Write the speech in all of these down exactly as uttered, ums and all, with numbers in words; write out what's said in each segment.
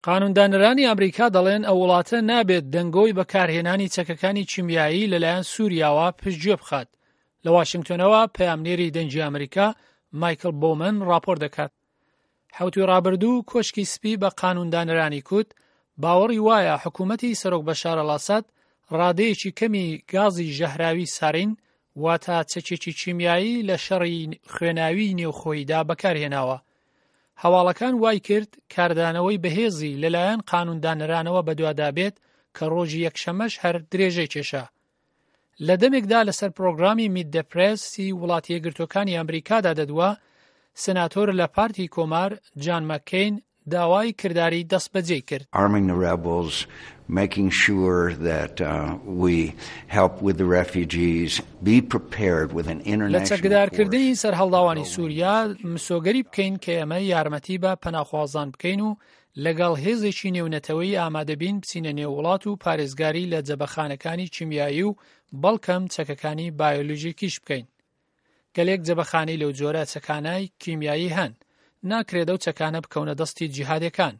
قانوندانەرانی ئەمریکا دەڵێن ئەو وڵاتە نابێت دەنگۆی بەکارهێنانی چەکەکانی کیمیایی لەلایەن سووریاوە پشتگوێ بخات. لە واشنگتۆنەوە پەیامنێری دەنگی ئەمریکا مایکل بۆمن راپۆر دەکات. حوتی ڕابردوو کۆشکی سپی بە قانوندانەرانی کوت باوەڕی وایە حکوومەتی سەرۆک بەشار ئەڵاساد ڕادەیەکی کەمی گازی ژەهراوی سارین واتە چەکێکی کیمیایی لە شەڕی خوێناوی نێوخۆییدا بەکارهێناوە. هەواڵەکان وای کرد کاردانەوەی بەهێزی لەلایەن قانوندانەرانەوە بەدوادابێت کە ڕۆژی یەکشەمەش هەر درێژەی کێشا. لە دەمێکدا لەسەر پرۆگرامی میت دە پرێسی وڵاتە یەکگرتووەکانی ئەمریکادا دەدووە سناتۆر لە پارتی کۆمار جان مەککەین داوای کردداری دەستبەجێ کرد. Arming the rebels, making sure that uh, we help with the refugees, be prepared with an international force. لە چەکدارکردنی سەرهەڵداوانی سووریا مسۆگەری بکەین کە ئێمە یارمەتی بە پەناخوازان بکەین و لەگەڵ هێزێکی نێونەتەوەی ئامادەبین بچینە نێو وڵات و پارێزگاری لە جەبەخانەکانی کیمیایی و بەڵکەم چەکەکانی بایۆلۆژیکیش بکەین. گەلێک جەبەخانەی لەو جۆرە چەکانای کیمیایی هەن. ناکرێت ئەو چەکانە بکەونە دەستی جیهادەکان.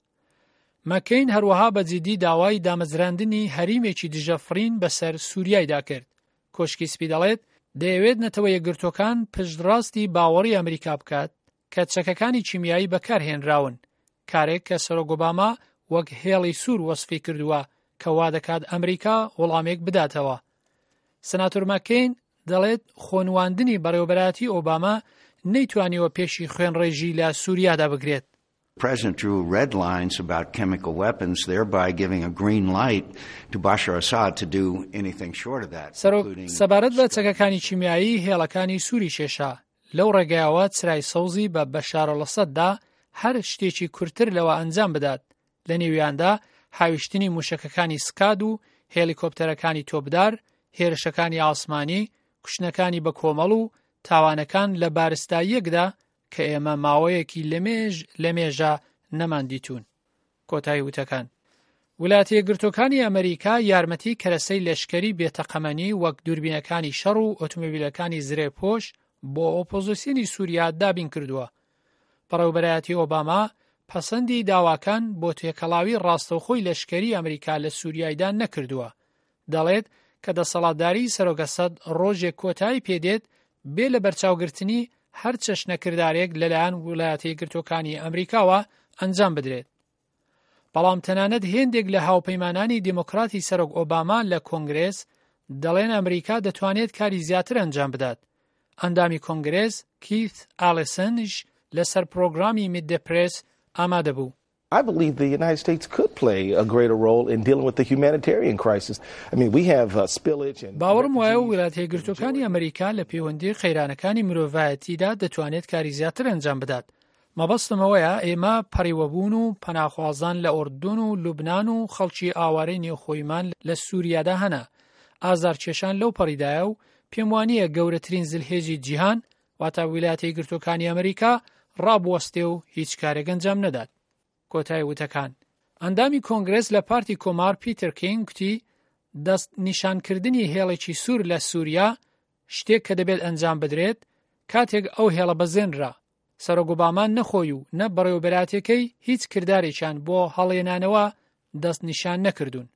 مەککەین هەروەها بەجددی داوای دامەزراندنی هەریمێکی دژەفرین بەسەر سووریایدا کرد. کۆشکی سپی دەڵێت دەیەوێت نەتەوە یەکگرتوەکان پشتڕاستی باوەڕی ئەمریکا بکات کە چەکەکانی کیمیایی بەکارهێنراون، کارێک کە سەرۆک ئۆباما وەک هێڵی سوور وەسفی کردووە کە وا دەکات ئەمریکا وەڵامێک بداتەوە. سناتۆر مەککەین دەڵێت خۆنواندنی بەڕێوەبەراتی ئۆباما نەیتوانیوە پێشی خوێنڕێژی لە سووریادا بگرێت. The President drew red lines about chemical weapons, thereby giving a green light to Bashar Assad to do anything short of that. سەرۆک سەبارەت بە چەکەکانی کیمیایی هێڵەکانی سووری کێشا. لەو ڕێگایەوە چرای سەوزی بە بەشار ئەڵەسەددا هەر شتێکی کورتتر لەوە ئەنجام بدات. لە نێویاندا هاویشتنی موشەکەکانی سکاد و هێلیکۆپتەرەکانی تۆپدار، هێرشەکانی ئاسمانی، کوشنەکانی بە کۆمەڵ و تاوانەکان لە بارستاییەکدا کە ئێمە ماوەیەکی لەمێژ لەمێژە نەماندیتون. کۆتایی وتەکان. ویلایەتە یەکگرتووەکانی ئەمریکا یارمەتی کەرەسەی لەشکەری بێتەقەمەنی وەک دووربینەکانی شەڕ و ئۆتۆمۆبیلەکانی زرێپۆش بۆ ئۆپۆزیسیۆنی سووریا دابین کردووە. بەڕێوەبەرایەتی ئۆباما پەسەندی داواکان بۆ تێکەڵاوی ڕاستەوخۆی لەشکەری ئەمریکا لە سووریایدا نەکردووە. دەڵێت کە دەسەڵاتداری سەرۆک ئەسەد ڕۆژێک کۆتایی پێدێت بێ لە بەرچاوگرتنی هەر چەشنەکردارێک لەلایەن ویلایەتە یەکگرتووەکانی ئەمریکاوە ئەنجام بدرێت. بەڵام تەنانەت هێندێک لە هاوپەیمانانی دیموکراتی سەرۆک ئۆباما لە کۆنگرێس دەڵێن ئەمریکا دەتوانێت کاری زیاتر ئەنجام بدات. ئەندامی کۆنگرێس کیت ئالێسنش لەسەر پرۆگرامی میت دە پرێس ئامادە بوو. I believe the United States could play a greater role in dealing with the humanitarian crisis. I mean, we have uh, spillage and باوەڕم وایە ویلایەتە یەکگرتووەکانی ئەمریکا لە پەیوەندی قەیرانەکانی مرۆڤایەتیدا دەتوانێت کاری زیاتر ئەنجام بدات. مەبەستمەوەیە ئێمە پەڕیوەبوون و پەناخوازان لە ئوردون و لوبنان و خەڵکی ئاوارەی نێوخۆیمان لە سووریادا هەنا. ئازارکێشان لەو پەڕیدایە و پێم وانییە گەورەترین زلهێزی جیهان واتە ویلایەتە یەکگرتووەکانی ئەمریکا ڕابوەستێ و هیچ کارێک ئەنجام نەدات. کۆتایی وتەکان. ئەندامی کۆنگرێس لە پارتی کۆمار پیتر کینگ کوتی دەست نیشانکردنی هێڵێکی سوور لە سووریا شتێک کە دەبێت ئەنجام بدرێت کاتێک ئەو هێڵە بەزێنرا. سەرۆک ئۆباما نەخۆی و نە بەڕێوەبەراتەکەی هیچ کردارێکیان بۆ هەڵێنانەوە دەست نیشان نەکردوون.